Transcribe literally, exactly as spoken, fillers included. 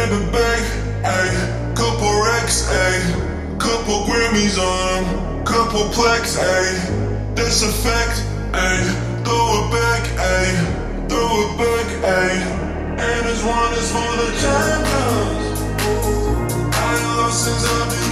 baby back, ayy. Couple racks, ayy. Couple Grammys on 'em, couple plaques, ayy. That's a fact, ayy. Throw it back, ayy. Throw it back, ayy. And this one is for the champions. I ain't lost since I've been